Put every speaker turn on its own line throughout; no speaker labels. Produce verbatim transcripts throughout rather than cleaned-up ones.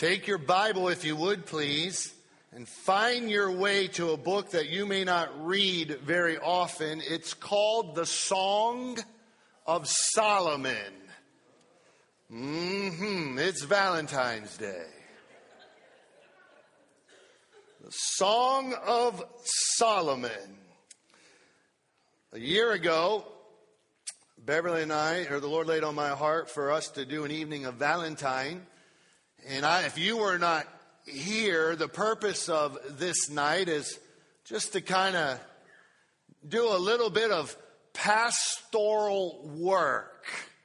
Take your Bible, if you would, please, and find your way to a book that you may not read very often. It's called the Song of Solomon. Mm-hmm. It's Valentine's Day. The Song of Solomon. A year ago, Beverly and I, or the Lord laid on my heart for us to do an evening of Valentine. And I, if you were not here, the purpose of this night is just to kind of do a little bit of pastoral work.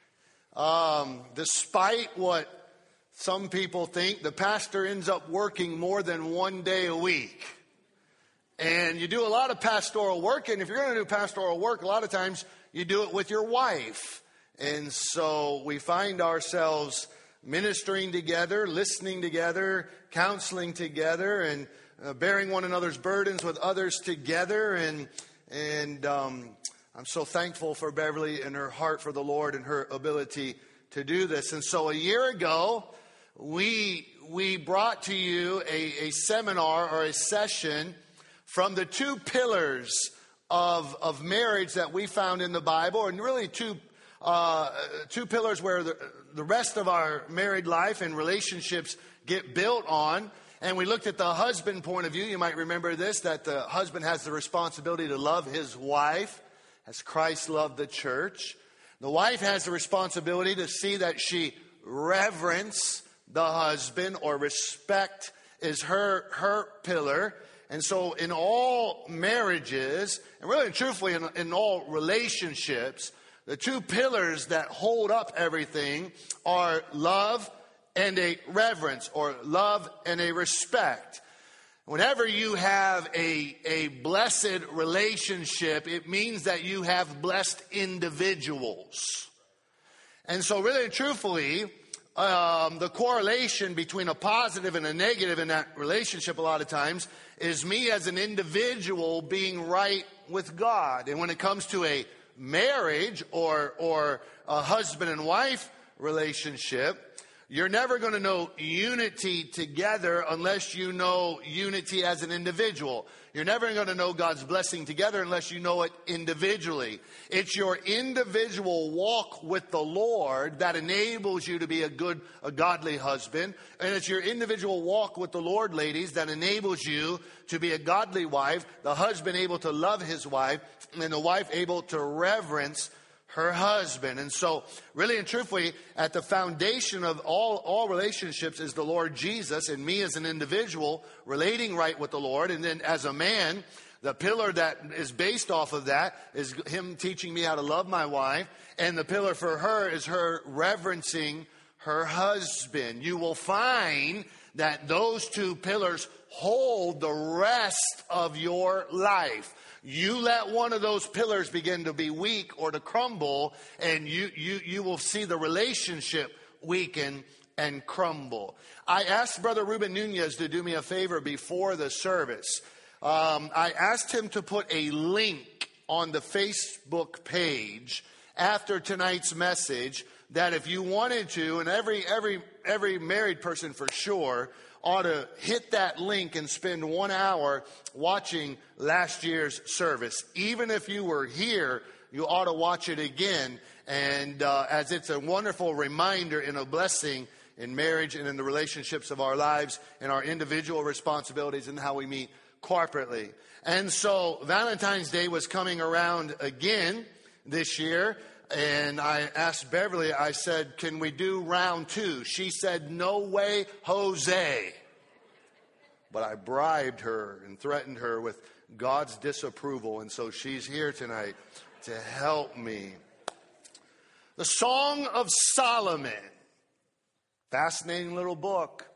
Um, despite what some people think, the pastor ends up working more than one day a week. And you do a lot of pastoral work, and if you're going to do pastoral work, a lot of times you do it with your wife. And so we find ourselves ministering together, listening together, counseling together, and uh, bearing one another's burdens with others together. And and um, I'm so thankful for Beverly and her heart for the Lord and her ability to do this. And so a year ago, we we brought to you a, a seminar or a session from the two pillars of of marriage that we found in the Bible, and really two uh, two pillars where the, the rest of our married life and relationships get built on. And we looked at the husband point of view. You might remember this, that the husband has the responsibility to love his wife as Christ loved the church. The wife has the responsibility to see that she reverence the husband, or respect is her her pillar. And so in all marriages, and really and truthfully in, in all relationships, the two pillars that hold up everything are love and a reverence, or love and a respect. Whenever you have a, a blessed relationship, it means that you have blessed individuals. And so really and truthfully, um, the correlation between a positive and a negative in that relationship a lot of times is me as an individual being right with God. And when it comes to a marriage or or a husband and wife relationship, you're never going to know unity together unless you know unity as an individual. You're never going to know God's blessing together unless you know it individually. It's your individual walk with the Lord that enables you to be a good, a godly husband. And it's your individual walk with the Lord, ladies, that enables you to be a godly wife. The husband able to love his wife, and the wife able to reverence her husband. And so really and truthfully, at the foundation of all, all relationships is the Lord Jesus, and me as an individual relating right with the Lord. And then as a man, the pillar that is based off of that is him teaching me how to love my wife. And the pillar for her is her reverencing her husband. You will find that those two pillars hold the rest of your life. You let one of those pillars begin to be weak or to crumble, and you, you, you will see the relationship weaken and crumble. I asked Brother Ruben Nunez to do me a favor before the service. Um, I asked him to put a link on the Facebook page after tonight's message that if you wanted to, and every every every married person for sure ought to hit that link and spend one hour watching last year's service. Even if you were here, you ought to watch it again. And uh, as it's a wonderful reminder and a blessing in marriage and in the relationships of our lives and our individual responsibilities and how we meet corporately. And so Valentine's Day was coming around again this year. And I asked Beverly, I said, can we do round two? She said, no way, Jose. But I bribed her and threatened her with God's disapproval. And so she's here tonight to help me. The Song of Solomon. Fascinating little book.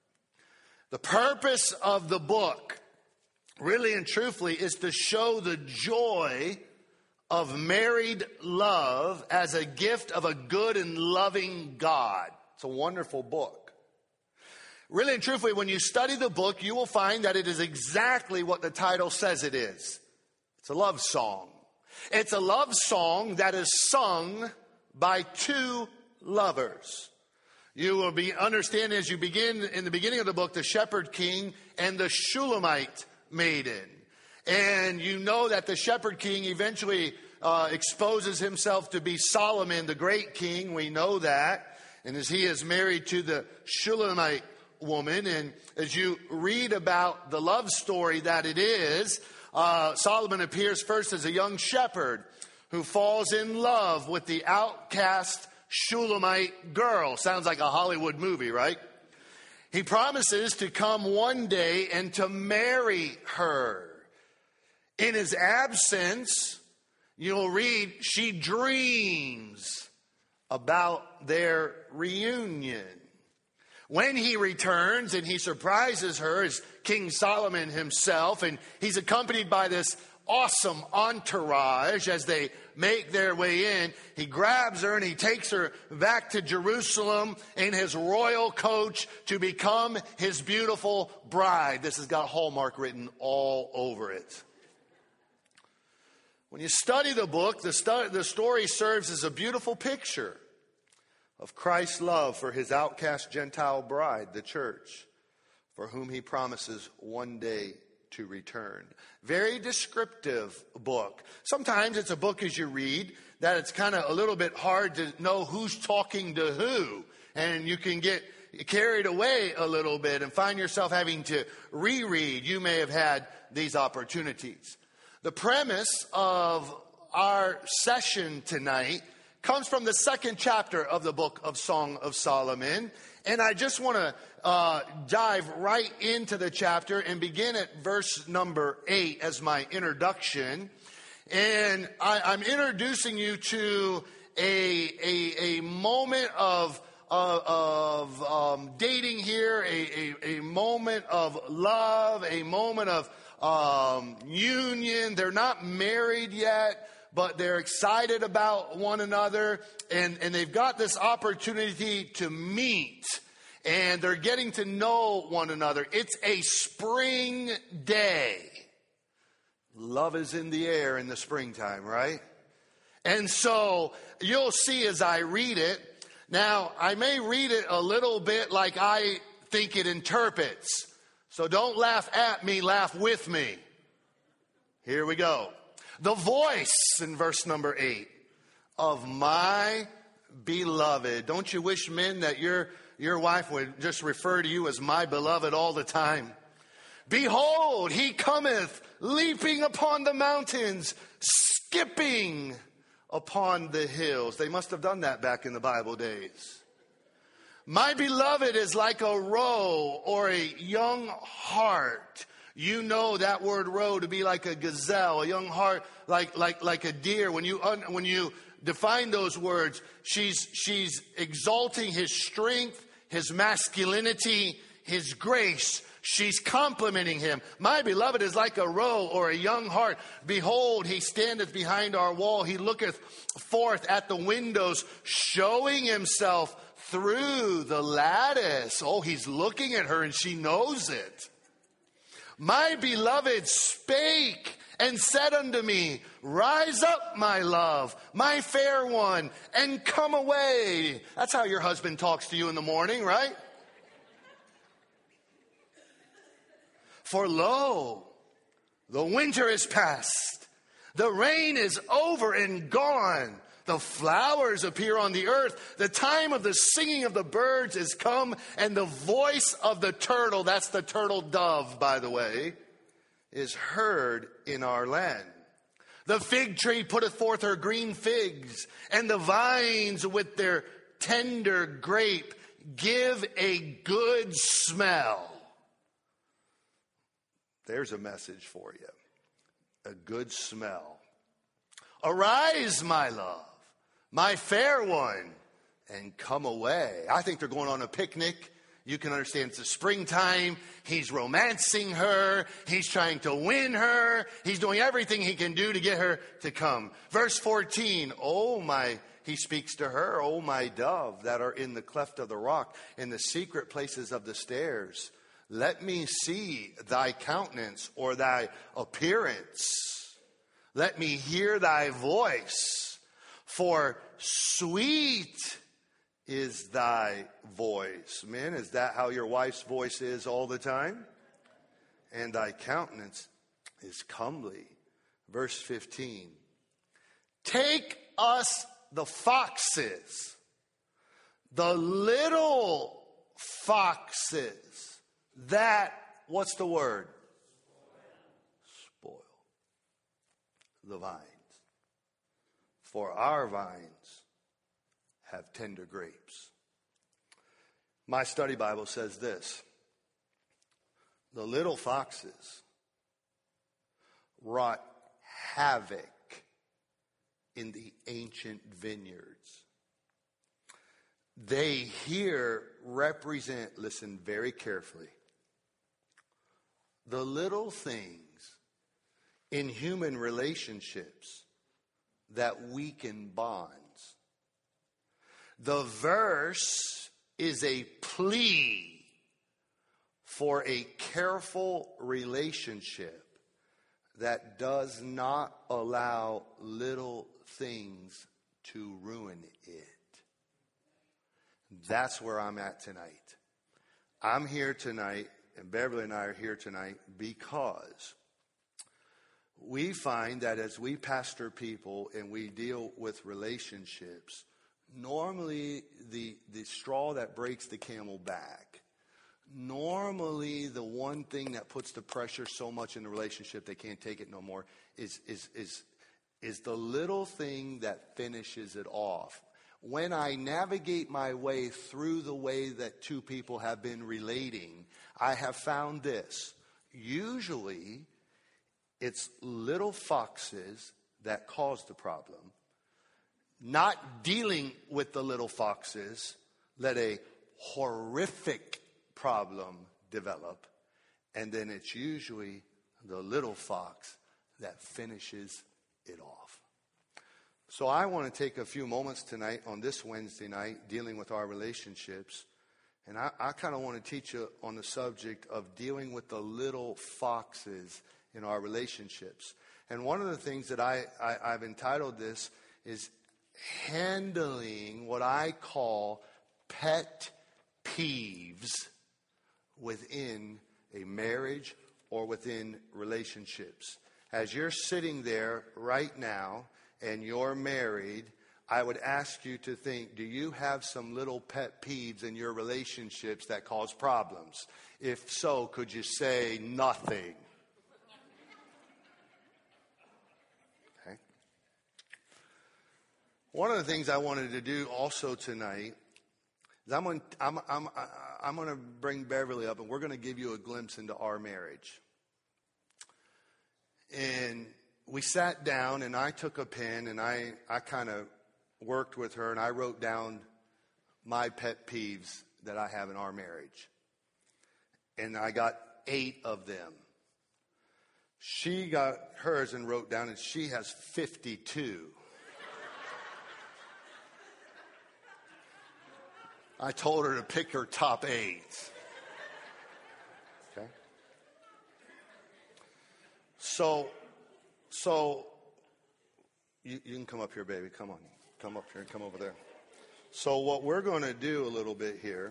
The purpose of the book, really and truthfully, is to show the joy of married love as a gift of a good and loving God. It's a wonderful book. Really and truthfully, when you study the book, you will find that it is exactly what the title says it is. It's a love song. It's a love song that is sung by two lovers. You will be understanding as you begin in the beginning of the book, the shepherd king and the Shulamite maiden. And you know that the shepherd king eventually uh, exposes himself to be Solomon, the great king. We know that. And as he is married to the Shulamite woman, and as you read about the love story that it is, uh, Solomon appears first as a young shepherd who falls in love with the outcast Shulamite girl. Sounds like a Hollywood movie, right? He promises to come one day and to marry her. In his absence, you'll read, she dreams about their reunion. When he returns and he surprises her as King Solomon himself, and he's accompanied by this awesome entourage as they make their way in, he grabs her and he takes her back to Jerusalem in his royal coach to become his beautiful bride. This has got Hallmark written all over it. When you study the book, the, stu- the story serves as a beautiful picture of Christ's love for his outcast Gentile bride, the church, for whom he promises one day to return. Very descriptive book. Sometimes it's a book as you read that it's kind of a little bit hard to know who's talking to who. And you can get carried away a little bit and find yourself having to reread. You may have had these opportunities. The premise of our session tonight comes from the second chapter of the book of Song of Solomon. And I just want to uh, dive right into the chapter and begin at verse number eight as my introduction. And I, I'm introducing you to a, a, a moment of, uh, of um, dating here, a, a, a moment of love, a moment of um, union. They're not married yet, but they're excited about one another, and, and they've got this opportunity to meet, and they're getting to know one another. It's a spring day. Love is in the air in the springtime, right? And so you'll see as I read it. Now, I may read it a little bit like I think it interprets. So don't laugh at me, laugh with me. Here we go. The voice in verse number eight of my beloved. Don't you wish, men, that your, your wife would just refer to you as my beloved all the time? Behold, he cometh, leaping upon the mountains, skipping upon the hills. They must have done that back in the Bible days. My beloved is like a roe or a young hart. You know that word roe to be like a gazelle, a young hart, like like like a deer. When you un, when you define those words, she's she's exalting his strength, his masculinity, his grace. She's complimenting him. My beloved is like a roe or a young hart. Behold, he standeth behind our wall. He looketh forth at the windows, showing himself through the lattice. Oh, he's looking at her and she knows it. My beloved spake and said unto me, rise up, my love, my fair one, and come away. That's how your husband talks to you in the morning, right? For lo, the winter is past, the rain is over and gone. The flowers appear on the earth. The time of the singing of the birds is come, and the voice of the turtle, that's the turtle dove, by the way, is heard in our land. The fig tree putteth forth her green figs, and the vines with their tender grape give a good smell. There's a message for you. A good smell. Arise, my love, my fair one, and come away. I think they're going on a picnic. You can understand it's the springtime. He's romancing her. He's trying to win her. He's doing everything he can do to get her to come. Verse fourteen, oh my, he speaks to her, oh my dove that are in the cleft of the rock, in the secret places of the stairs. Let me see thy countenance or thy appearance. Let me hear thy voice. For sweet is thy voice. Men, is that how your wife's voice is all the time? And thy countenance is comely. Verse fifteen. Take us the foxes, the little foxes, that, what's the word? Spoil the vines. For our vines have tender grapes. My study Bible says this: the little foxes wrought havoc in the ancient vineyards. They here represent, listen very carefully, the little things in human relationships that weaken bonds. The verse is a plea for a careful relationship that does not allow little things to ruin it. That's where I'm at tonight. I'm here tonight, and Beverly and I are here tonight because we find that as we pastor people and we deal with relationships, normally the, the straw that breaks the camel back, normally the one thing that puts the pressure so much in the relationship they can't take it no more is, is, is, is the little thing that finishes it off. When I navigate my way through the way that two people have been relating, I have found this. Usually, it's little foxes that cause the problem. Not dealing with the little foxes let a horrific problem develop. And then it's usually the little fox that finishes it off. So I want to take a few moments tonight on this Wednesday night dealing with our relationships. And I, I kind of want to teach you on the subject of dealing with the little foxes in our relationships. And one of the things that I, I, I've entitled this is handling what I call pet peeves within a marriage or within relationships. As you're sitting there right now and you're married, I would ask you to think, do you have some little pet peeves in your relationships that cause problems? If so, could you say nothing? Okay. One of the things I wanted to do also tonight is I'm going I'm, I'm, I'm going to bring Beverly up, and we're going to give you a glimpse into our marriage. And we sat down, and I took a pen, and I, I kind of worked with her, and I wrote down my pet peeves that I have in our marriage. And I got eight of them. She got hers and wrote down, and she has fifty-two. I told her to pick her top eight. Okay? So, so you, you can come up here, baby. Come on. Come up here. Come over there. So what we're going to do a little bit here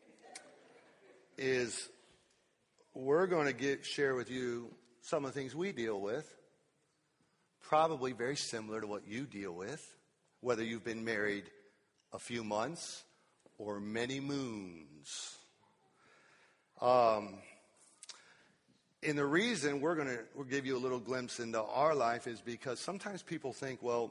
is we're going to get share with you some of the things we deal with, probably very similar to what you deal with, whether you've been married a few months or many moons. Um, and the reason we're going to we'll give you a little glimpse into our life is because sometimes people think, well,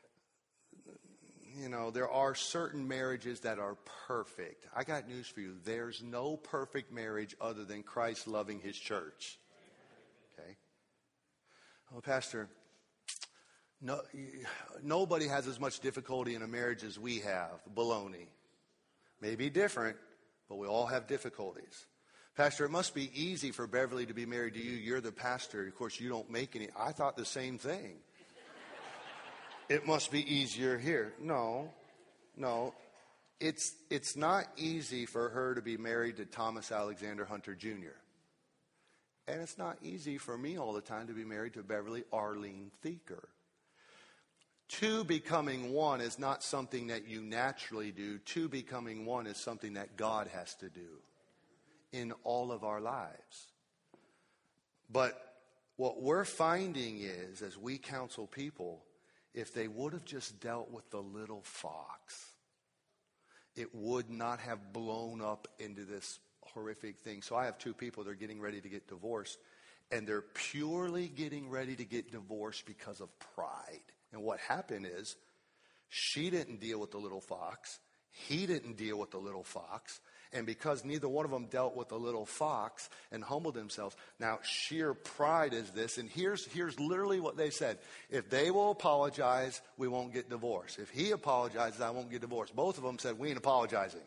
you know, there are certain marriages that are perfect. I got news for you. There's no perfect marriage other than Christ loving his church. Okay? Oh, Pastor, no, nobody has as much difficulty in a marriage as we have. Baloney. Maybe different, but we all have difficulties. Pastor, it must be easy for Beverly to be married to you. You're the pastor. Of course, you don't make any. I thought the same thing. It must be easier here. No, no. It's, it's not easy for her to be married to Thomas Alexander Hunter Junior And it's not easy for me all the time to be married to Beverly Arlene Thieker. Two becoming one is not something that you naturally do. Two becoming one is something that God has to do in all of our lives. But what we're finding is, as we counsel people, if they would have just dealt with the little fox, it would not have blown up into this horrific thing. So I have two people that are getting ready to get divorced, and they're purely getting ready to get divorced because of pride. And what happened is, she didn't deal with the little fox. He didn't deal with the little fox. And because neither one of them dealt with the little fox and humbled themselves, now sheer pride is this. And here's, here's literally what they said. If they will apologize, we won't get divorced. If he apologizes, I won't get divorced. Both of them said, we ain't apologizing.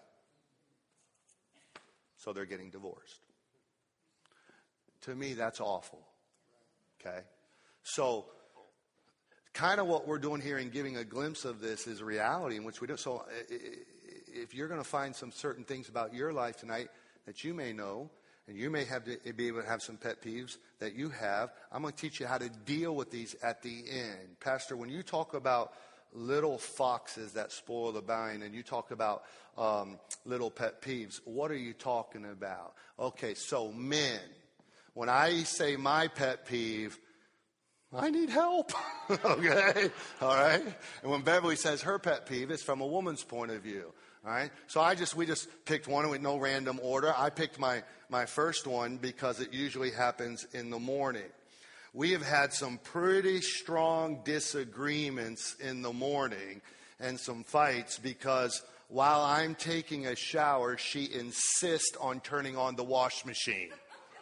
So they're getting divorced. To me, that's awful. Okay? So kind of what we're doing here and giving a glimpse of this is reality in which we do. So if you're going to find some certain things about your life tonight that you may know, and you may have to be able to have some pet peeves that you have, I'm going to teach you how to deal with these at the end. Pastor, when you talk about little foxes that spoil the vine, and you talk about um, little pet peeves, what are you talking about? Okay, so men, when I say my pet peeve, I need help. Okay? All right? And when Beverly says her pet peeve, it's from a woman's point of view. All right? So I just, we just picked one with no random order. I picked my, my first one because it usually happens in the morning. We have had some pretty strong disagreements in the morning and some fights because while I'm taking a shower, she insists on turning on the wash machine.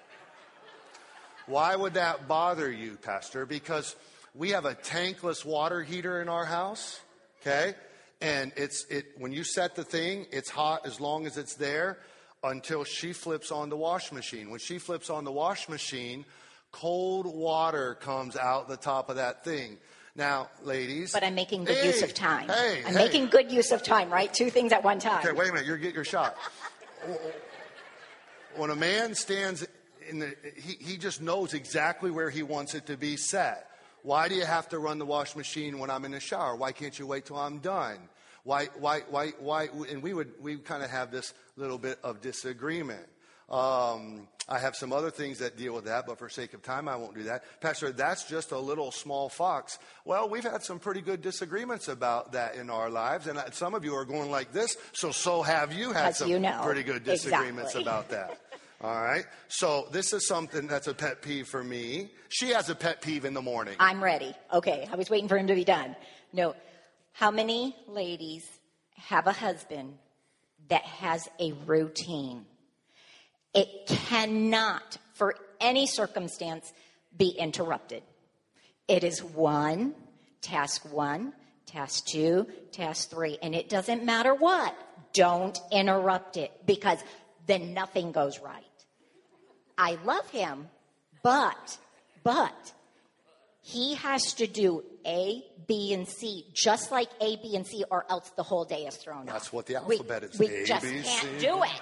Why would that bother you, Pastor? Because we have a tankless water heater in our house, okay? And it's it when you set the thing, it's hot as long as it's there until she flips on the wash machine. When she flips on the wash machine, cold water comes out the top of that thing. Now, ladies.
But I'm making good
hey,
use of time.
Hey,
I'm
hey.
making good use of time, right? Two things at one time.
Okay, wait a minute. You're getting your shot. When a man stands in the, he, he just knows exactly where he wants it to be set. Why do you have to run the wash machine when I'm in the shower? Why can't you wait till I'm done? Why, why, why, why? And we would, we kind of have this little bit of disagreement. Um, I have some other things that deal with that, but for sake of time, I won't do that. Pastor, that's just a little small fox. Well, we've had some pretty good disagreements about that in our lives, and some of you are going like this, so so have you had
As
some
you know.
pretty good disagreements
Exactly.
about that. All right? So this is something that's a pet peeve for me. She has a pet peeve in the morning.
I'm ready. Okay, I was waiting for him to be done. No. How many ladies have a husband that has a routine? It cannot, for any circumstance, be interrupted. It is one, task one, task two, task three, and it doesn't matter what. Don't interrupt it, because then nothing goes right. I love him, but, but, he has to do A, B, and C, just like A, B, and C, or else the whole day is thrown off.
That's what the alphabet
we,
is.
We
A,
just
B,
can't
C.
do it.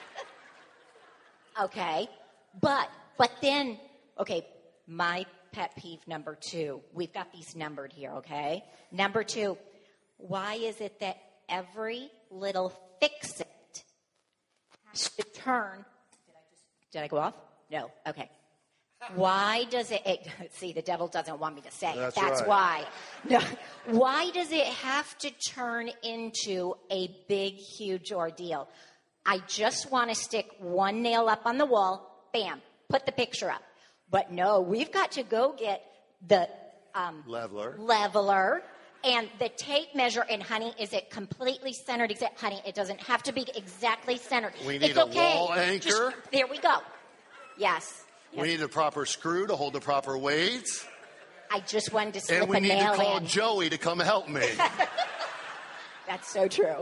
Okay, but, but then, okay, my pet peeve number two. We've got these numbered here, okay? Number two, why is it that every little fix-it has to turn? Did I just, did I go off? No, okay. Why does it, it, see, the devil doesn't want me to say it.
That's
That's
right.
why. No, why does it have to turn into a big, huge ordeal? I just want to stick one nail up on the wall, bam, put the picture up. But no, we've got to go get the um,
leveler.
leveler and the tape measure. And honey, is it completely centered? Exact, honey, it doesn't have to be exactly centered.
We need
it's
a
okay.
wall anchor.
Just, there we go. Yes.
We need a proper screw to hold the proper weights.
I just wanted to slip
And we
a
need
nail
to call
in.
Joey to come help me.
That's so true.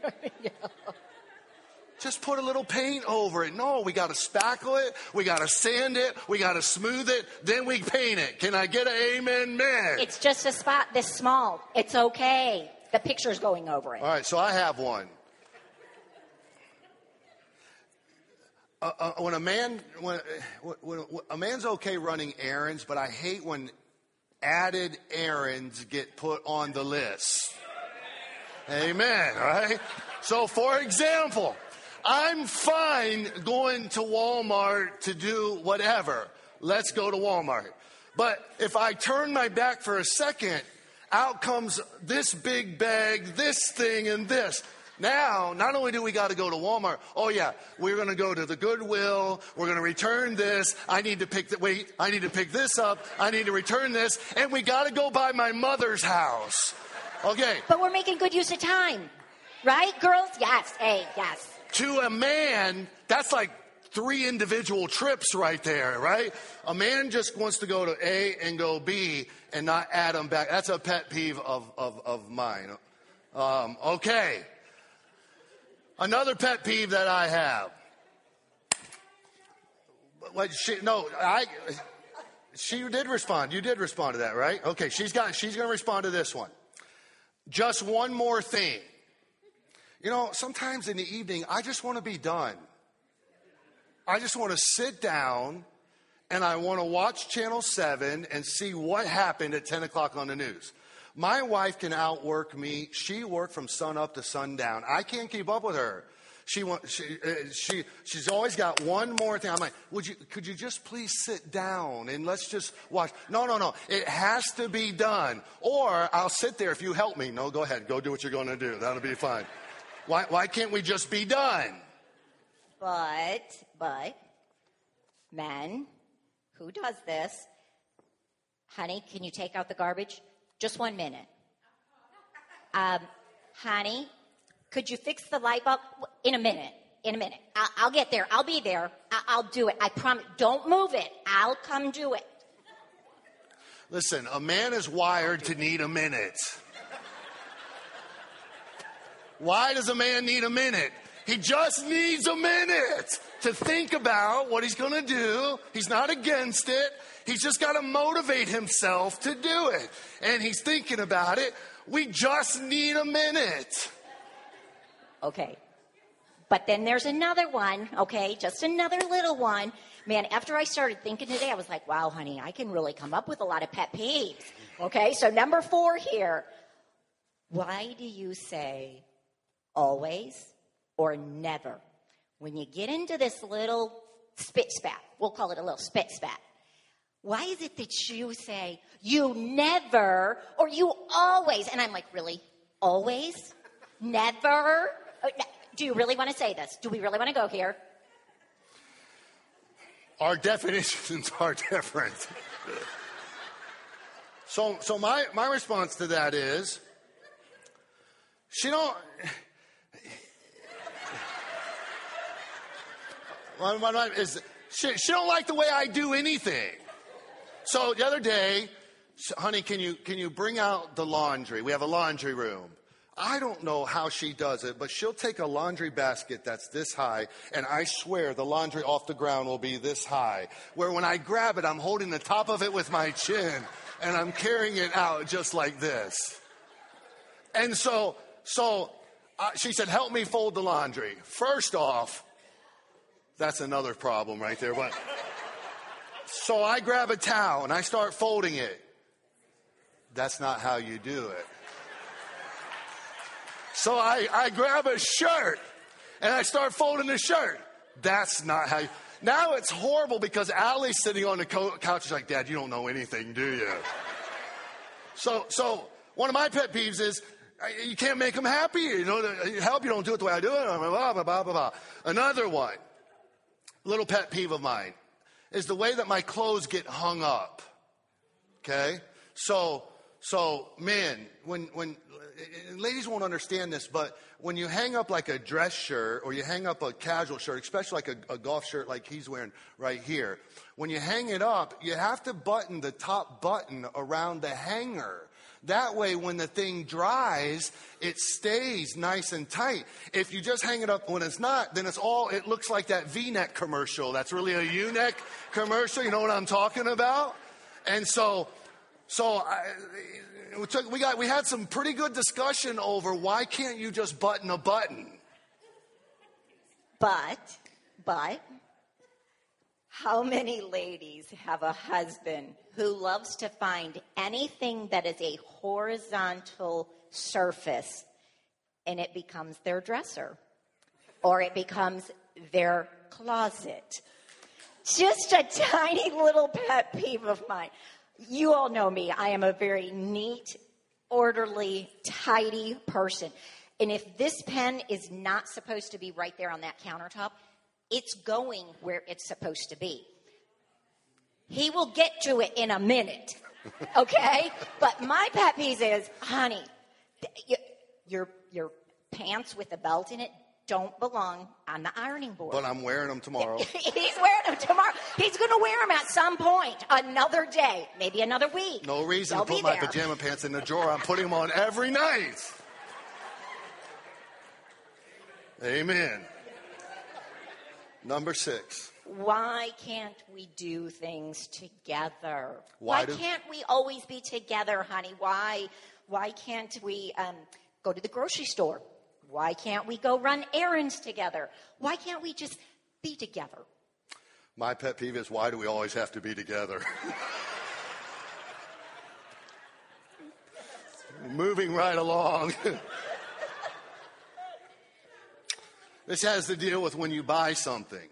Just put a little paint over it. No, we got to spackle it. We got to sand it. We got to smooth it. Then we paint it. Can I get an amen, man?
It's just a spot this small. It's okay. The picture's going over it.
All right, so I have one. Uh, uh, when a man, when, when, when a man's okay running errands, but I hate when added errands get put on the list. Amen, right? So, for example, I'm fine going to Walmart to do whatever. Let's go to Walmart. But if I turn my back for a second, out comes this big bag, this thing, and this. Now, not only do we got to go to Walmart, oh yeah, we're going to go to the Goodwill, we're going to return this, I need to pick the, wait, I need to pick this up, I need to return this, and we got to go by my mother's house. Okay.
But we're making good use of time, right, girls? Yes, hey, yes.
To a man, that's like three individual trips right there, right? A man just wants to go to A and go B and not add them back. That's a pet peeve of, of, of mine. Um, okay. Another pet peeve that I have. What she, no, I, she did respond. You did respond to that, right? Okay, she's got, she's going to respond to this one. Just one more thing. You know, sometimes in the evening, I just want to be done. I just want to sit down and I want to watch Channel seven and see what happened at ten o'clock on the news. My wife can outwork me. She worked from sun up to sundown. I can't keep up with her. She, she, uh, she, she's always got one more thing. I'm like, would you, could you just please sit down and let's just watch? No, no, no. It has to be done. Or I'll sit there if you help me. No, go ahead. Go do what you're going to do. That'll be fine. Why, why can't we just be done?
But, but, men, who does this? Honey, can you take out the garbage? Just one minute. Um, honey, could you fix the light bulb? In a minute. In a minute. I'll, I'll get there. I'll be there. I, I'll do it. I promise. Don't move it. I'll come do it.
Listen, a man is wired to need a minute. Why does a man need a minute? He just needs a minute to think about what he's going to do. He's not against it. He's just got to motivate himself to do it. And he's thinking about it. We just need a minute.
Okay. But then there's another one, okay? Just another little one. Man, after I started thinking today, I was like, wow, honey, I can really come up with a lot of pet peeves. Okay, so number four here. Why do you say always or never when you get into this little spit spat? We'll call it a little spit spat. Why is it that you say you never or you always? And I'm like, really? Always? Never? Do you really want to say this? Do we really want to go here?
Our definitions are different. so so my, my response to that is, she don't... my, my, my, is, she, she don't like the way I do anything. So the other day, honey, can you can you bring out the laundry? We have a laundry room. I don't know how she does it, but she'll take a laundry basket that's this high, and I swear the laundry off the ground will be this high. Where when I grab it, I'm holding the top of it with my chin, and I'm carrying it out just like this. And so, so uh, she said, help me fold the laundry. First off, that's another problem right there, but... So I grab a towel and I start folding it. That's not how you do it. So I, I grab a shirt and I start folding the shirt. That's not how you... Now it's horrible because Allie's sitting on the co- couch. She's like, Dad, you don't know anything, do you? So, so one of my pet peeves is you can't make them happy. You know, help you don't do it the way I do it. Blah, blah, blah, blah, blah. Another one, little pet peeve of mine, is the way that my clothes get hung up. Okay? So, so men, when, when, ladies won't understand this, but when you hang up like a dress shirt or you hang up a casual shirt, especially like a, a golf shirt like he's wearing right here, when you hang it up, you have to button the top button around the hanger. That way, when the thing dries, it stays nice and tight. If you just hang it up when it's not, then it's all, it looks like that V-neck commercial. That's really a U-neck commercial. You know what I'm talking about? And so, so I, we, took, we got, we had some pretty good discussion over why can't you just button a button?
But, but, How many ladies have a husband who loves to find anything that is a horizontal surface and it becomes their dresser or it becomes their closet? Just a tiny little pet peeve of mine. You all know me. I am a very neat, orderly, tidy person. And if this pen is not supposed to be right there on that countertop, it's going where it's supposed to be. He will get to it in a minute, okay? But my pet peeve is, honey, your your pants with a belt in it don't belong on the ironing board.
But I'm wearing them tomorrow.
He's wearing them tomorrow. He's going to wear them at some point, another day, maybe another week.
No reason
They'll
to put
be
my
there.
pajama pants in the drawer. I'm putting them on every night. Amen. Number six.
Why can't we do things together?
Why
Why
do-
can't we always be together, honey? Why why can't we um, go to the grocery store? Why can't we go run errands together? Why can't we just be together?
My pet peeve is, why do we always have to be together? Moving right along. This has to deal with when you buy something.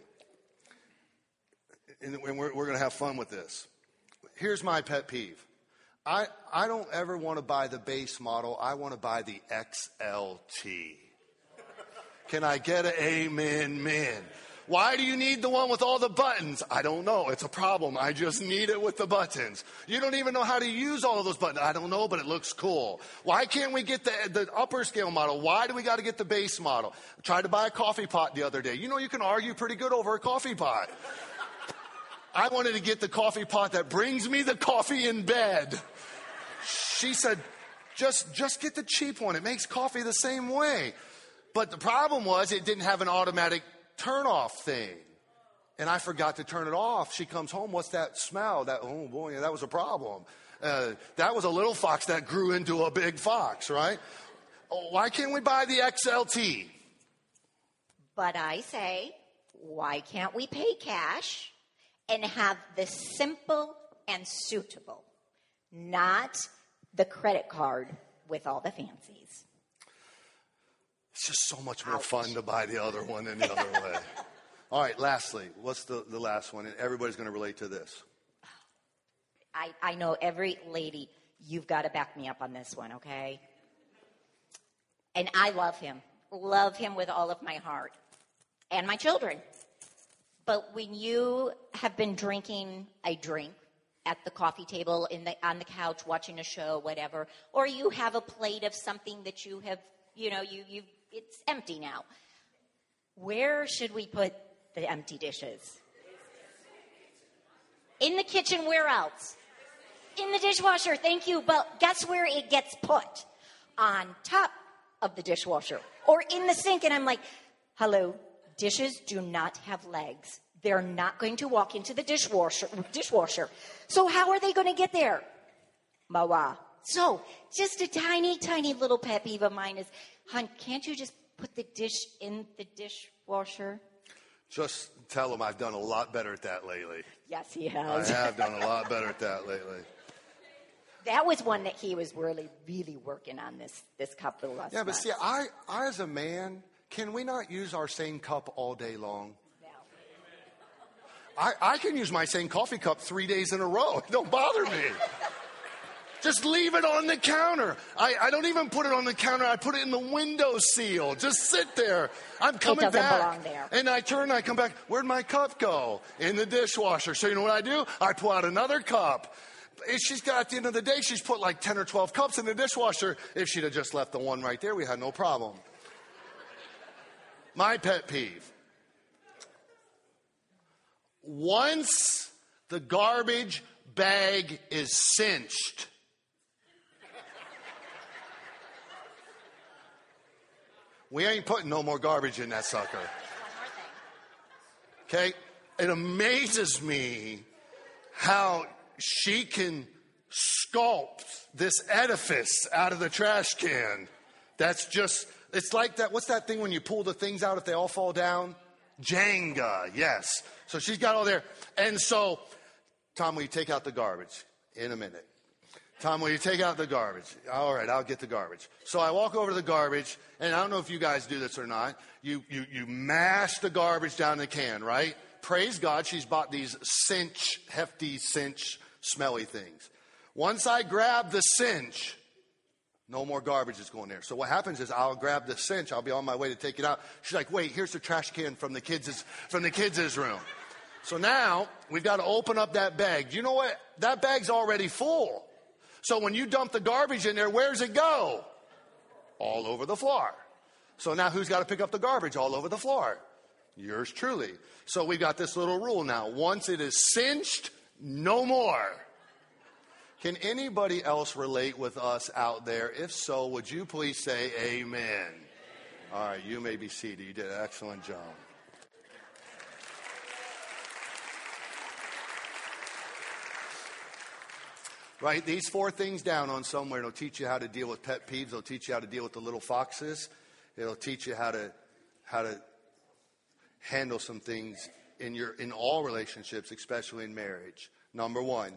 And we're, we're going to have fun with this. Here's my pet peeve. I, I don't ever want to buy the base model. I want to buy the X L T. Can I get an amen, man? Why do you need the one with all the buttons? I don't know. It's a problem. I just need it with the buttons. You don't even know how to use all of those buttons. I don't know, but it looks cool. Why can't we get the, the upper scale model? Why do we got to get the base model? I tried to buy a coffee pot the other day. You know, you can argue pretty good over a coffee pot. I wanted to get the coffee pot that brings me the coffee in bed. She said, just, just get the cheap one. It makes coffee the same way. But the problem was it didn't have an automatic turn-off thing. And I forgot to turn it off. She comes home, what's that smell? That, oh boy, that was a problem. Uh, that was a little fox that grew into a big fox, right? Oh, why can't we buy the X L T?
But I say, why can't we pay cash and have the simple and suitable, not the credit card with all the fancies?
It's just so much more
Ouch.
fun to buy the other one than the other way. All right, lastly, what's the, the last one? And everybody's going to relate to this.
I, I know every lady, you've got to back me up on this one, okay? And I love him. Love him with all of my heart. And my children. But when you have been drinking a drink at the coffee table, in the, on the couch, watching a show, whatever, or you have a plate of something that you have, you know, you you it's empty now. Where should we put the empty dishes? In the kitchen, where else? In the dishwasher, thank you. But guess where it gets put? On top of the dishwasher. Or in the sink. And I'm like, hello, dishes do not have legs. They're not going to walk into the dishwasher. dishwasher. So how are they going to get there? Mawa. So just a tiny, tiny little pet peeve of mine is, hon, can't you just put the dish in the dishwasher?
Just tell them I've done a lot better at that lately.
Yes, he
I
has.
have done a lot better at that lately.
That was one that he was really, really working on this this couple of last
Yeah, but
months.
see, I, I as a man, can we not use our same cup all day long?
No.
I, I can use my same coffee cup three days in a row. It don't bother me. Just leave it on the counter. I, I don't even put it on the counter. I put it in the window seal. Just sit there. I'm coming
doesn't
back.
belong there.
And I turn and I come back. Where'd my cup go? In the dishwasher. So you know what I do? I pull out another cup. If she's got, at the end of the day, she's put like ten or twelve cups in the dishwasher. If she'd have just left the one right there, we had no problem. My pet peeve. Once the garbage bag is cinched, we ain't putting no more garbage in that sucker. Okay? It amazes me how she can sculpt this edifice out of the trash can. That's just, it's like that, what's that thing when you pull the things out if they all fall down? Jenga, yes. So she's got all there. And so, Tom, will you take out the garbage? In a minute. Tom, will you take out the garbage? All right, I'll get the garbage. So I walk over to the garbage, and I don't know if you guys do this or not. You, you, you mash the garbage down the can, right? Praise God, she's bought these cinch, hefty cinch, smelly things. Once I grab the cinch, no more garbage is going there. So what happens is I'll grab the cinch. I'll be on my way to take it out. She's like, wait, here's the trash can from the kids' from the kids' room. So now we've got to open up that bag. Do you know what? That bag's already full. So when you dump the garbage in there, where's it go? All over the floor. So now who's got to pick up the garbage all over the floor? Yours truly. So we've got this little rule now. Once it is cinched, no more. Can anybody else relate with us out there? If so, would you please say amen? Amen. All right, you may be seated. You did an excellent job. Write these four things down on somewhere. It'll teach you how to deal with pet peeves. It'll teach you how to deal with the little foxes. It'll teach you how to how to handle some things in your in all relationships, especially in marriage. Number one.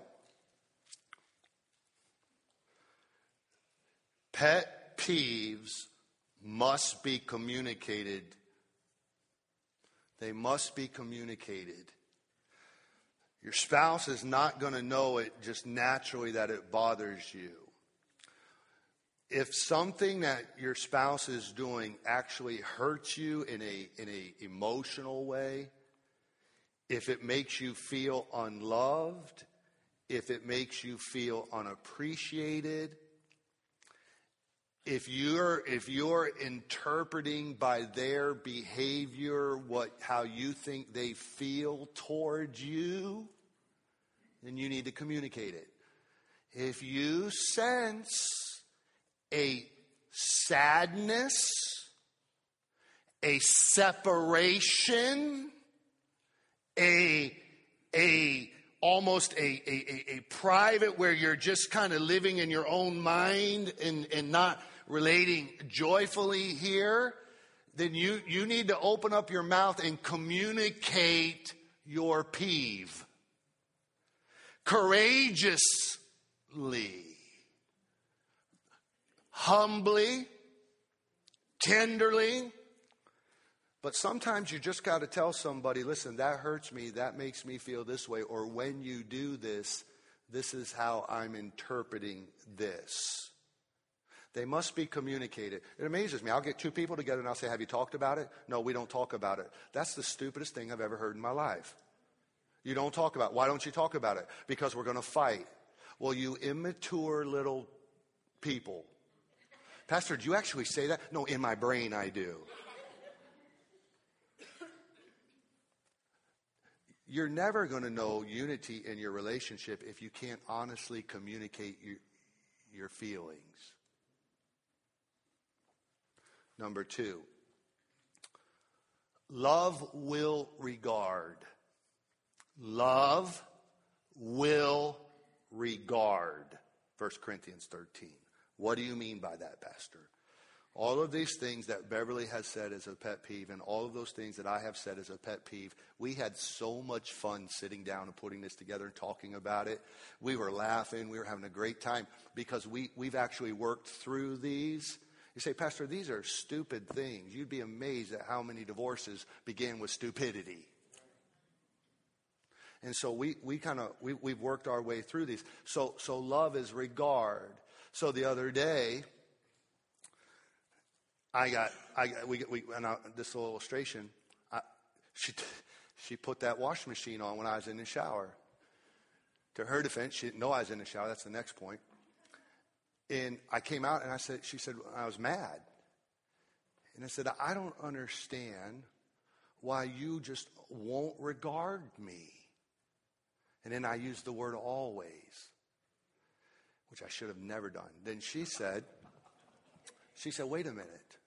Pet peeves must be communicated. They must be communicated. Your spouse is not going to know it just naturally that it bothers you. If something that your spouse is doing actually hurts you in a in a emotional way, if it makes you feel unloved, if it makes you feel unappreciated, If you're if you're interpreting by their behavior what how you think they feel towards you, then you need to communicate it. If you sense a sadness, a separation, a a almost a, a, a private where you're just kind of living in your own mind and, and not relating joyfully here, then you, you need to open up your mouth and communicate your peeve. Courageously, humbly, tenderly. But sometimes you just got to tell somebody, listen, that hurts me, that makes me feel this way, or when you do this, this is how I'm interpreting this. They must be communicated. It amazes me. I'll get two people together and I'll say, have you talked about it? No, we don't talk about it. That's the stupidest thing I've ever heard in my life. You don't talk about it. Why don't you talk about it? Because we're going to fight. Well, you immature little people. Pastor, do you actually say that? No, in my brain I do. You're never going to know unity in your relationship if you can't honestly communicate your, your feelings. Number two, love will regard. Love will regard. First Corinthians thirteen. What do you mean by that, Pastor? All of these things that Beverly has said as a pet peeve and all of those things that I have said as a pet peeve, we had so much fun sitting down and putting this together and talking about it. We were laughing. We were having a great time because we, we've actually worked through these. You say, Pastor, these are stupid things. You'd be amazed at how many divorces began with stupidity. And so we, we kind of, we, we've worked our way through these. So, so love is regard. So the other day, I got, I got, we, we, and I, this little illustration, I, she, she put that washing machine on when I was in the shower. To her defense, she didn't know I was in the shower. That's the next point. And I came out and I said, she said, I was mad. And I said, I don't understand why you just won't regard me. And then I used the word always, which I should have never done. Then she said, she said, wait a minute.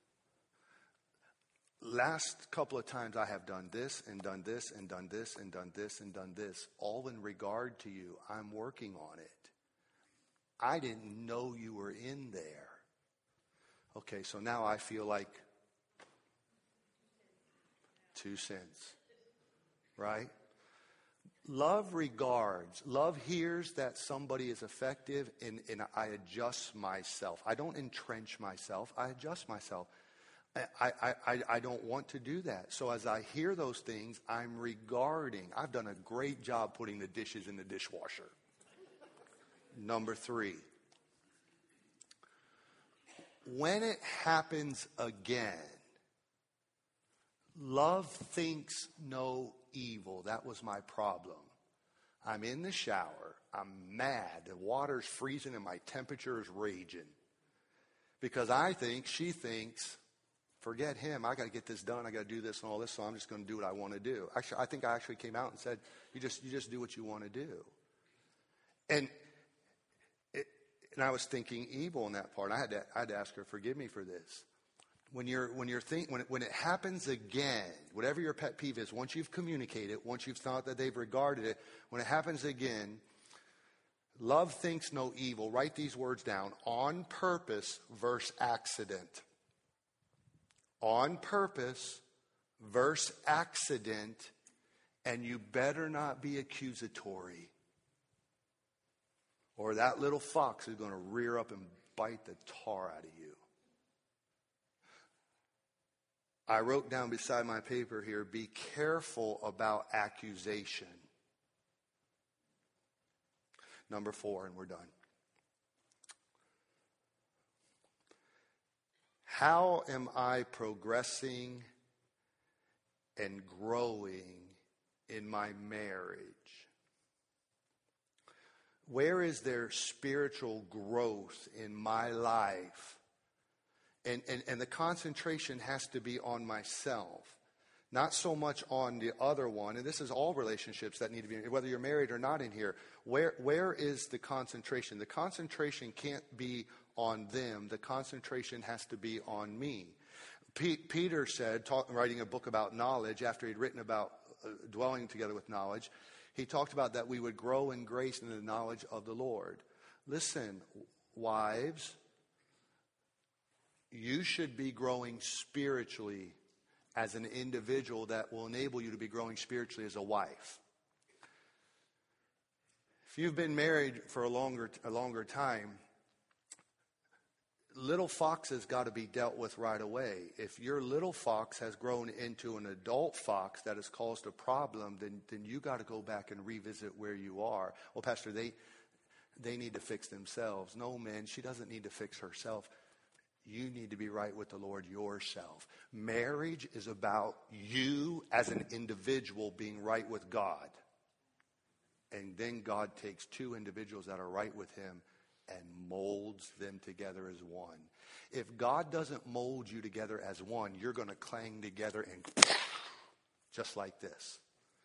Last couple of times I have done this and done this and done this and done this and done this, all in regard to you. I'm working on it. I didn't know you were in there. Okay, so now I feel like two cents. Right? Love regards. Love hears that somebody is effective, and, and I adjust myself. I don't entrench myself. I adjust myself. I, I, I, I don't want to do that. So as I hear those things, I'm regarding. I've done a great job putting the dishes in the dishwasher. Number three. When it happens again, love thinks no evil. That was my problem. I'm in the shower. I'm mad. The water's freezing and my temperature is raging. Because I think, she thinks, forget him. I got to get this done. I got to do this and all this, so I'm just going to do what I want to do. Actually, I think I actually came out and said, you just you just do what you want to do. And it, and I was thinking evil in that part. I had to I had to ask her, forgive me for this. When you're when you're think when it, when it happens again, whatever your pet peeve is, once you've communicated, once you've thought that they've regarded it, when it happens again, love thinks no evil. Write these words down: on purpose versus accident. On purpose versus accident, and you better not be accusatory, or that little fox is going to rear up and bite the tar out of you. I wrote down beside my paper here, be careful about accusation. Number four, and we're done. How am I progressing and growing in my marriage? Where is there spiritual growth in my life? And, and, and the concentration has to be on myself, not so much on the other one. And this is all relationships that need to be, whether you're married or not in here. Where, where is the concentration? The concentration can't be on them. The concentration has to be on me. P- Peter said, talk, writing a book about knowledge, after he'd written about uh, dwelling together with knowledge, he talked about that we would grow in grace and in the knowledge of the Lord. Listen, wives, you should be growing spiritually as an individual that will enable you to be growing spiritually as a wife. If you've been married for a longer a longer time, little foxes got to be dealt with right away. If your little fox has grown into an adult fox that has caused a problem, then, then you got to go back and revisit where you are. Well, Pastor, they they need to fix themselves. No, man, she doesn't need to fix herself. You need to be right with the Lord yourself. Marriage is about you as an individual being right with God. And then God takes two individuals that are right with him and molds them together as one. If God doesn't mold you together as one, you're going to clang together and just like this.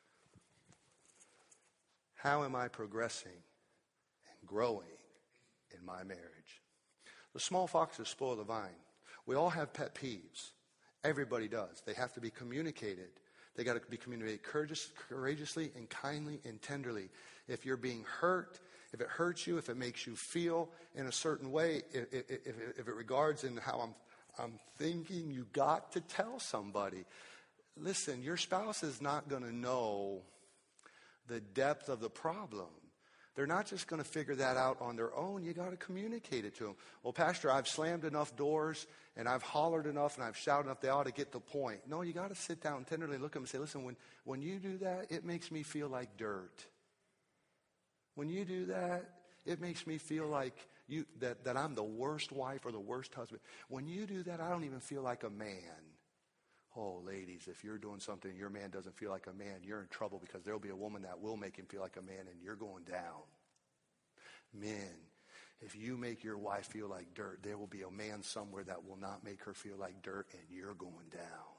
How am I progressing and growing in my marriage? The small foxes spoil the vine. We all have pet peeves. Everybody does. They have to be communicated. They got to be communicated courageous, courageously and kindly and tenderly. If you're being hurt, if it hurts you, if it makes you feel in a certain way, if, if, if, if it regards in how I'm, I'm thinking, you got to tell somebody. Listen, your spouse is not going to know the depth of the problem. They're not just going to figure that out on their own. You got to communicate it to them. Well, Pastor, I've slammed enough doors and I've hollered enough and I've shouted enough. They ought to get the point. No, you got to sit down and tenderly look at them and say, listen, when, when you do that, it makes me feel like dirt. When you do that, it makes me feel like you that, that I'm the worst wife or the worst husband. When you do that, I don't even feel like a man. Oh, ladies, if you're doing something your man doesn't feel like a man, you're in trouble, because there'll be a woman that will make him feel like a man and you're going down. Men, if you make your wife feel like dirt, there will be a man somewhere that will not make her feel like dirt and you're going down.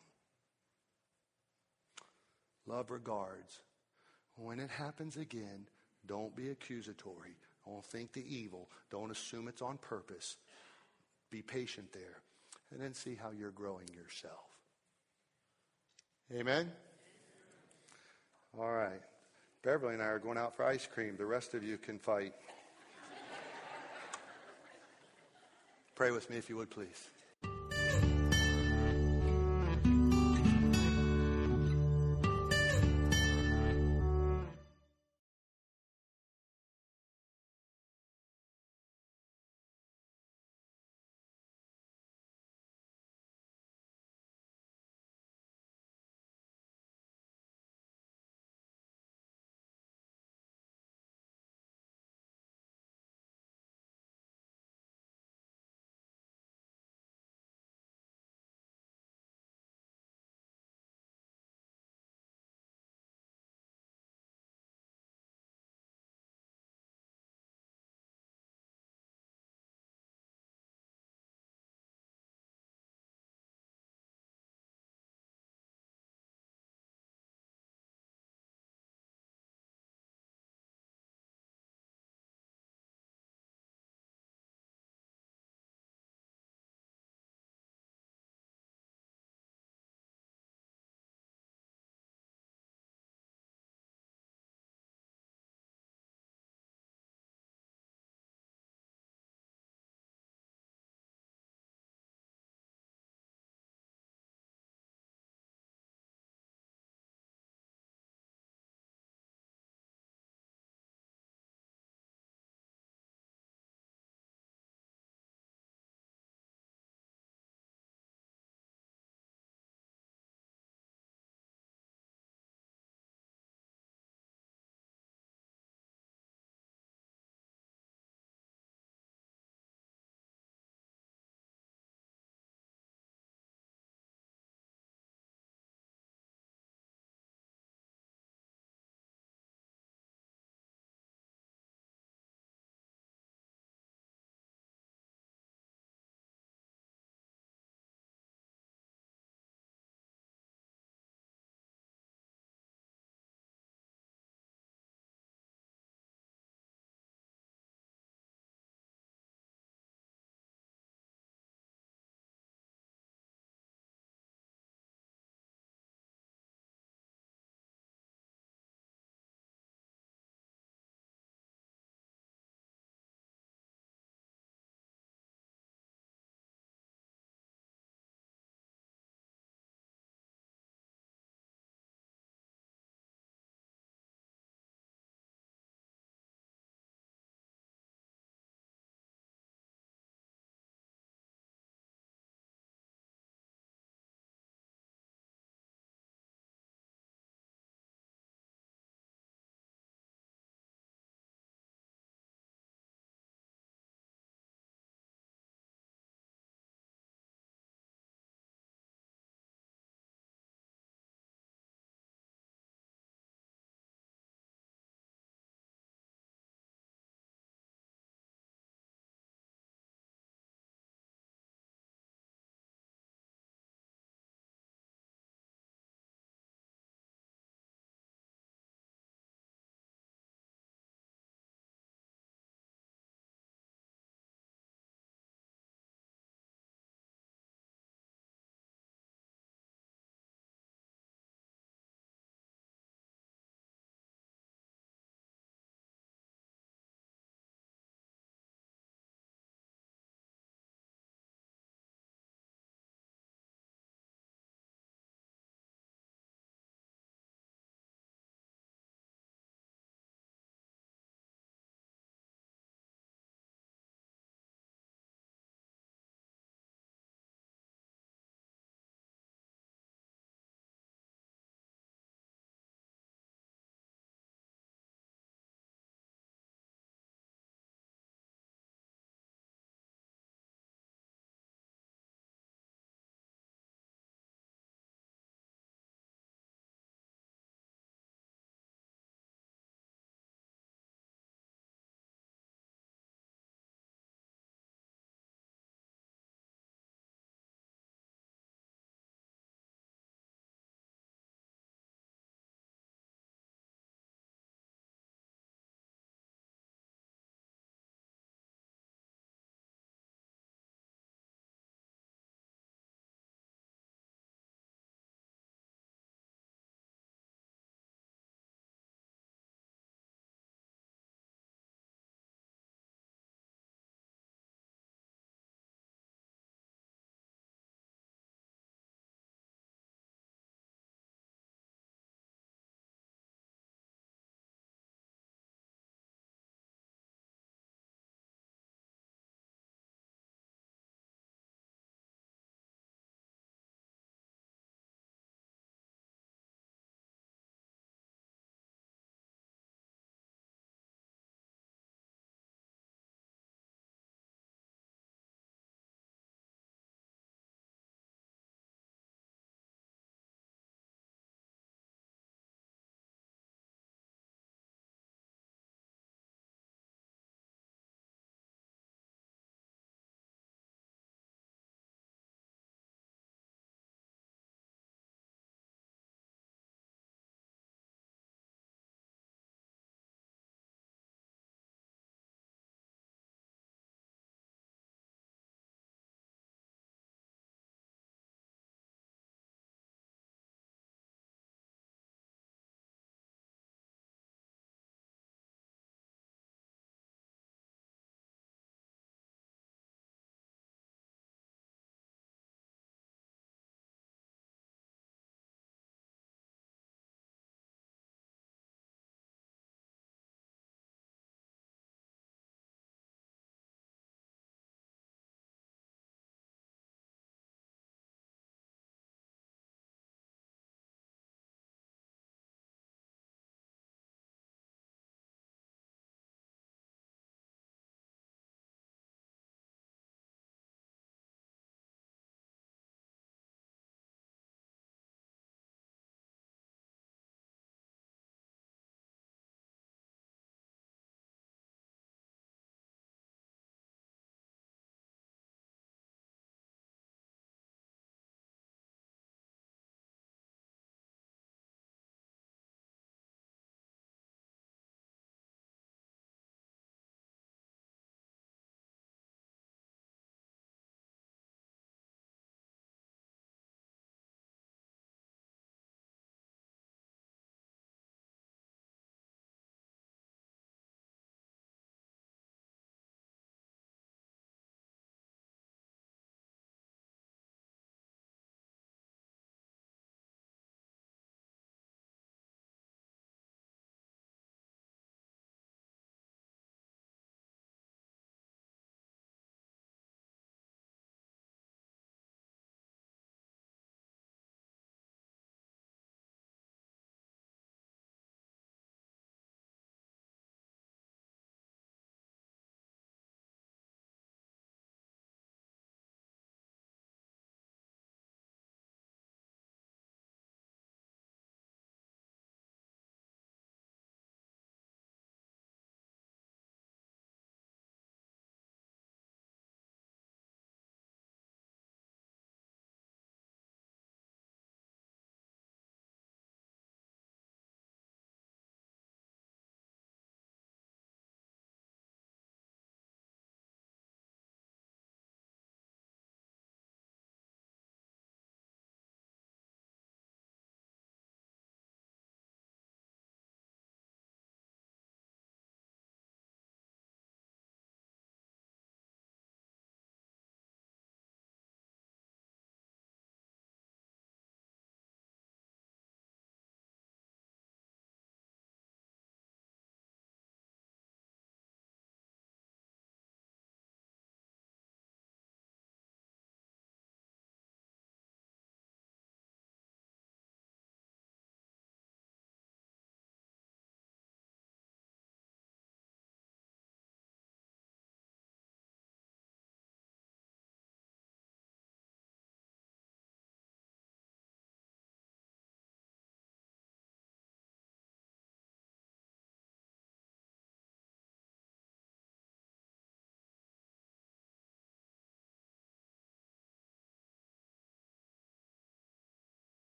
Love regards. When it happens again, don't be accusatory. Don't think the evil. Don't assume it's on purpose. Be patient there. And then see how you're growing yourself. Amen? All right. Beverly and I are going out for ice cream. The rest of you can fight. Pray with me if you would, please.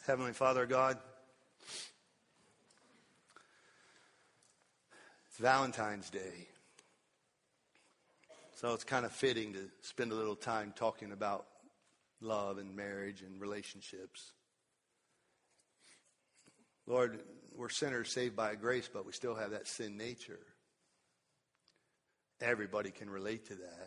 Heavenly Father God, it's Valentine's Day. So it's kind of fitting to spend a little time talking about love and marriage and relationships. Lord, we're sinners saved by grace, but we still have that sin nature. Everybody can relate to that.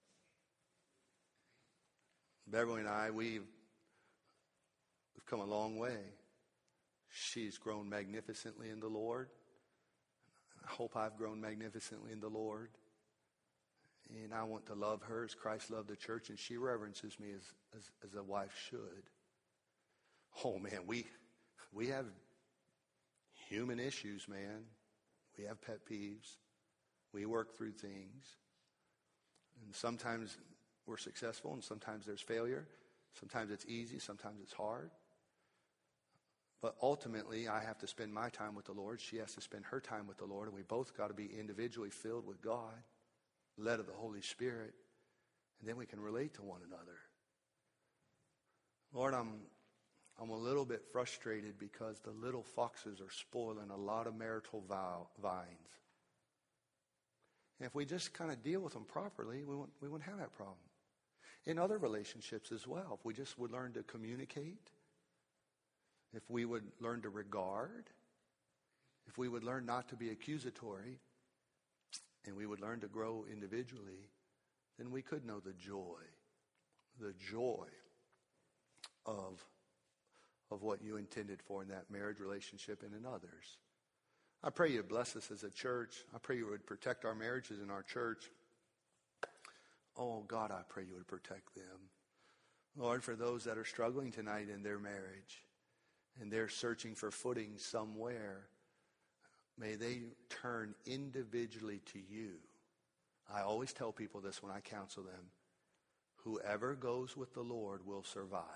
Beverly and I, we've, we've come a long way. She's grown magnificently in the Lord. I hope I've grown magnificently in the Lord. And I want to love her as Christ loved the church, and she reverences me as, as, as a wife should. Oh, man, we we have human issues, man. We have pet peeves. We work through things. And sometimes we're successful, and sometimes there's failure. Sometimes it's easy, sometimes it's hard. But ultimately, I have to spend my time with the Lord. She has to spend her time with the Lord, and we both got to be individually filled with God, led of the Holy Spirit, and then we can relate to one another. Lord, I'm I'm a little bit frustrated because the little foxes are spoiling a lot of marital vow, vines. And if we just kind of deal with them properly, we wouldn't, we wouldn't have that problem. In other relationships as well, if we just would learn to communicate, if we would learn to regard, if we would learn not to be accusatory, and we would learn to grow individually, then we could know the joy, the joy of, of what you intended for in that marriage relationship and in others. I pray you bless us as a church. I pray you would protect our marriages in our church. Oh, God, I pray you would protect them. Lord, for those that are struggling tonight in their marriage and they're searching for footing somewhere, may they turn individually to you. I always tell people this when I counsel them. Whoever goes with the Lord will survive.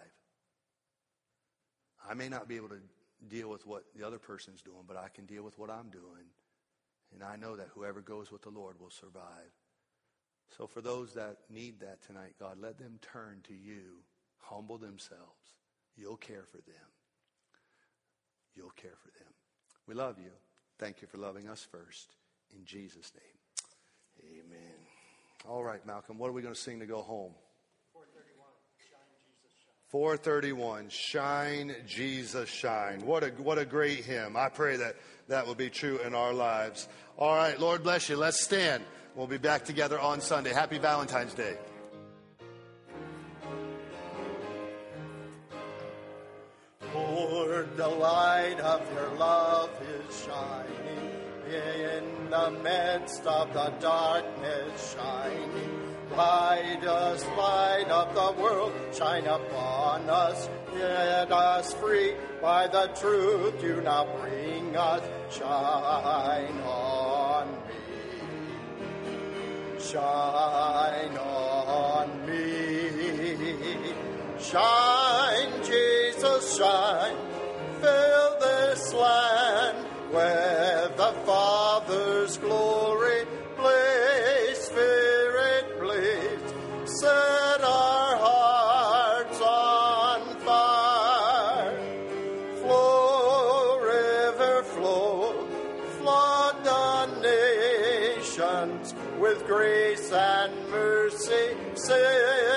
I may not be able to deal with what the other person's doing, but I can deal with what I'm doing. And I know that whoever goes with the Lord will survive. So for those that need that tonight, God, let them turn to you, humble themselves. You'll care for them. You'll care for them. We love you. Thank you for loving us first. In Jesus' name, amen. All right, Malcolm, what are we going to sing to go home? four thirty-one, Shine, Jesus, Shine. What a, what a great hymn. I pray that that will be true in our lives. All right, Lord bless you. Let's stand. We'll be back together on Sunday. Happy Valentine's Day.
Lord, the light of your love is shining in the midst of the darkness shining. Brightest light of the world, shine upon us. Set us free by the truth you now bring us. Shine on me. Shine on me. Shine, Jesus, shine. Fill this land with the Father's glory. Blaze, Spirit, blaze. Set our hearts on fire. Flow, river, flow. Flood the nations with grace and mercy. Say,